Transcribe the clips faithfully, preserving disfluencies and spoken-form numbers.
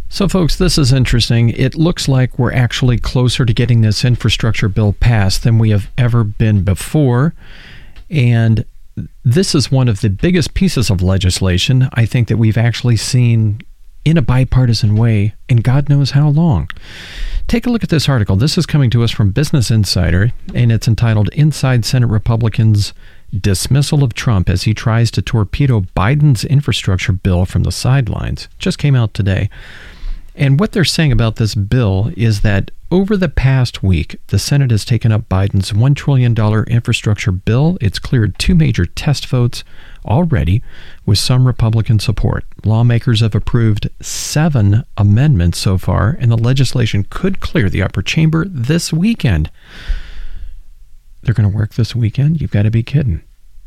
So, folks, this is interesting. It looks like we're actually closer to getting this infrastructure bill passed than we have ever been before. And this is one of the biggest pieces of legislation I think that we've actually seen in a bipartisan way in God knows how long. Take a look at this article. This is coming to us from Business Insider, and it's entitled Inside Senate Republicans' Dismissal of Trump as he tries to torpedo Biden's infrastructure bill from the sidelines. Just came out today. And what they're saying about this bill is that over the past week, the Senate has taken up Biden's one trillion dollars infrastructure bill. It's cleared two major test votes already with some Republican support. Lawmakers have approved seven amendments so far, and the legislation could clear the upper chamber this weekend. They're going to work this weekend? You've got to be kidding.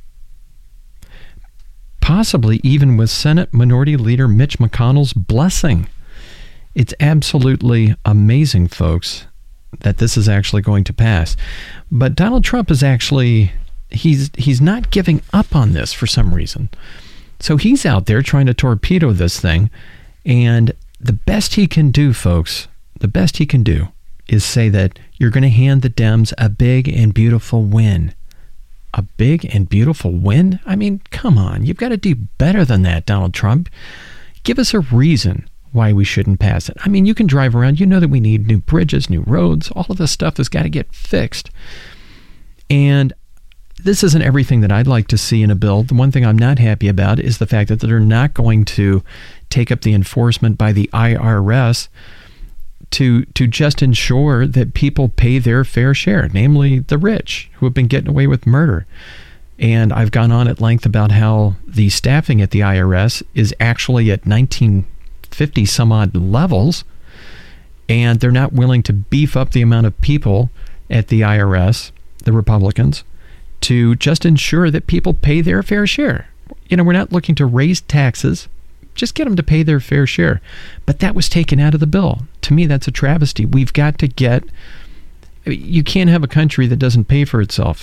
Possibly even with Senate Minority Leader Mitch McConnell's blessing. It's absolutely amazing, folks, that this is actually going to pass. But Donald Trump is actually, he's he's not giving up on this for some reason. So he's out there trying to torpedo this thing. And the best he can do, folks, the best he can do is say that you're going to hand the Dems a big and beautiful win. A big and beautiful win? I mean, come on. You've got to do better than that, Donald Trump. Give us a reason why we shouldn't pass it. I mean, you can drive around. You know that we need new bridges, new roads. All of this stuff has got to get fixed. And this isn't everything that I'd like to see in a bill. The one thing I'm not happy about is the fact that they're not going to take up the enforcement by the I R S to to just ensure that people pay their fair share, namely the rich who have been getting away with murder. And I've gone on at length about how the staffing at the I R S is actually at nineteen fifty some odd levels, and they're not willing to beef up the amount of people at the I R S, the Republicans, to just ensure that people pay their fair share. You know, we're not looking to raise taxes, just get them to pay their fair share. But that was taken out of the bill. To me, that's a travesty. We've got to get, you can't have a country that doesn't pay for itself.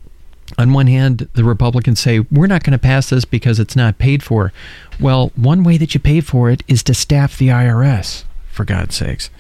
On one hand, the Republicans say, we're not going to pass this because it's not paid for. Well, one way that you pay for it is to staff the I R S, for God's sakes.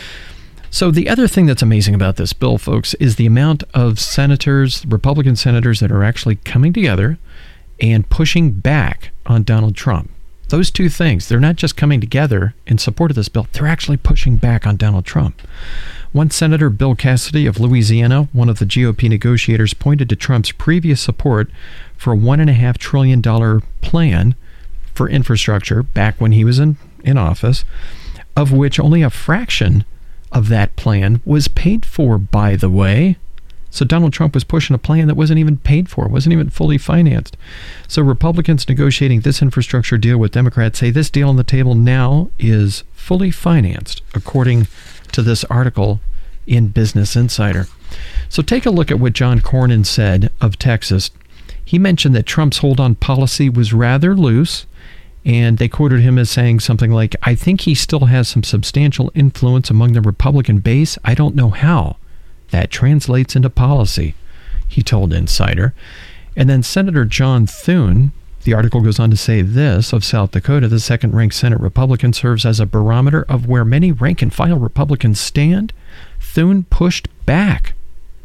So the other thing that's amazing about this bill, folks, is the amount of senators, Republican senators, that are actually coming together and pushing back on Donald Trump. Those two things, they're not just coming together in support of this bill, they're actually pushing back on Donald Trump. One Senator, Bill Cassidy of Louisiana, one of the G O P negotiators, pointed to Trump's previous support for a one point five trillion dollars plan for infrastructure back when he was in, in office, of which only a fraction of that plan was paid for, by the way. So Donald Trump was pushing a plan that wasn't even paid for, wasn't even fully financed. So Republicans negotiating this infrastructure deal with Democrats say this deal on the table now is fully financed, according to this article in Business Insider. So take a look at what John Cornyn said of Texas. He mentioned that Trump's hold-on policy was rather loose, and they quoted him as saying something like, I think he still has some substantial influence among the Republican base. I don't know how that translates into policy, he told Insider. And then Senator John Thune, the article goes on to say this, of South Dakota, the second-ranked Senate Republican, serves as a barometer of where many rank-and-file Republicans stand. Thune pushed back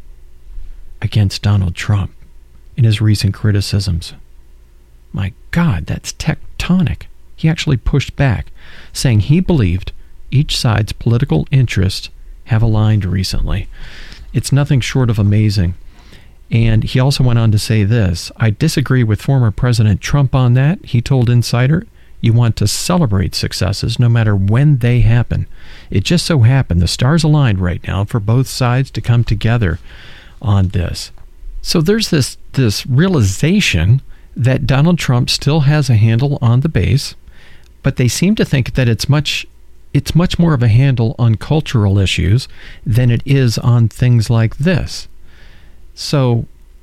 against Donald Trump in his recent criticisms. My God, that's tectonic. He actually pushed back, saying he believed each side's political interests have aligned recently. It's nothing short of amazing. And he also went on to say this, I disagree with former President Trump on that. He told Insider, you want to celebrate successes no matter when they happen. It just so happened the stars aligned right now for both sides to come together on this. So there's this, this realization that Donald Trump still has a handle on the base, but they seem to think that it's much it's much more of a handle on cultural issues than it is on things like this. So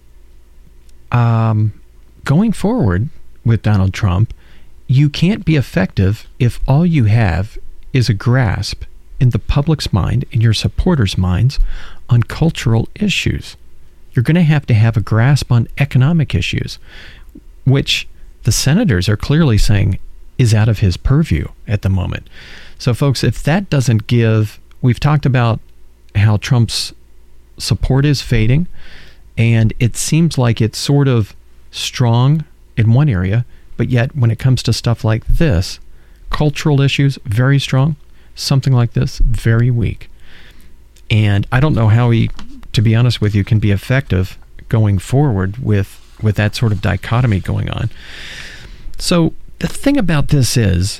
um, going forward with Donald Trump, you can't be effective if all you have is a grasp in the public's mind, in your supporters' minds, on cultural issues. You're going to have to have a grasp on economic issues, which the senators are clearly saying is out of his purview at the moment. So, folks, if that doesn't give, we've talked about how Trump's support is fading, and it seems like it's sort of strong in one area, but yet when it comes to stuff like this, cultural issues, very strong. Something like this, very weak. And I don't know how he, to be honest with you, can be effective going forward with, with that sort of dichotomy going on. So the thing about this is,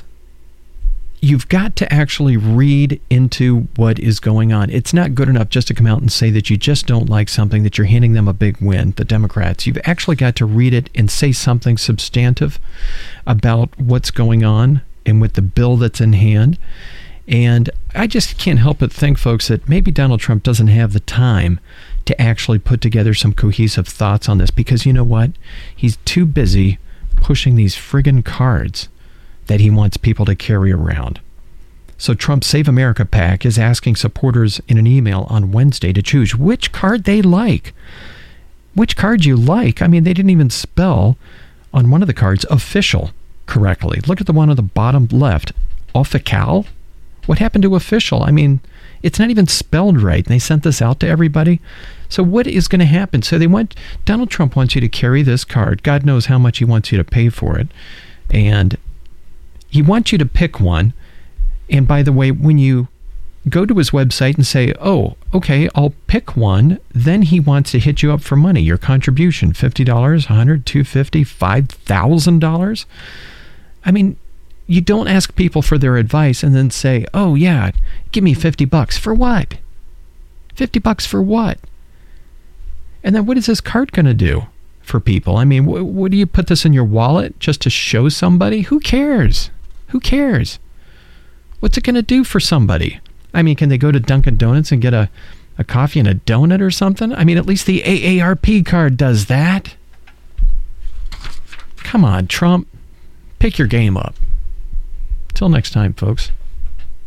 you've got to actually read into what is going on. It's not good enough just to come out and say that you just don't like something, that you're handing them a big win, the Democrats. You've actually got to read it and say something substantive about what's going on and with the bill that's in hand. And I just can't help but think, folks, that maybe Donald Trump doesn't have the time to actually put together some cohesive thoughts on this, because you know what? He's too busy pushing these friggin' cards that he wants people to carry around. So Trump's Save America PAC is asking supporters in an email on Wednesday to choose which card they like. Which card you like? I mean, they didn't even spell on one of the cards official correctly. Look at the one on the bottom left. Official? What happened to official? I mean, it's not even spelled right. And they sent this out to everybody. So what is going to happen? So they want, Donald Trump wants you to carry this card. God knows how much he wants you to pay for it. And he wants you to pick one. And by the way, when you go to his website and say, oh, okay, I'll pick one, then he wants to hit you up for money. Your contribution, fifty dollars, one hundred dollars, two hundred fifty dollars, five thousand dollars. I mean, you don't ask people for their advice and then say, oh, yeah, give me fifty bucks. For what? fifty bucks for what? And then what is this card going to do for people? I mean, wh- what do you put this in your wallet just to show somebody? Who cares? Who cares? What's it going to do for somebody? I mean, can they go to Dunkin' Donuts and get a, a coffee and a donut or something? I mean, at least the A A R P card does that. Come on, Trump. Pick your game up. Till next time, folks.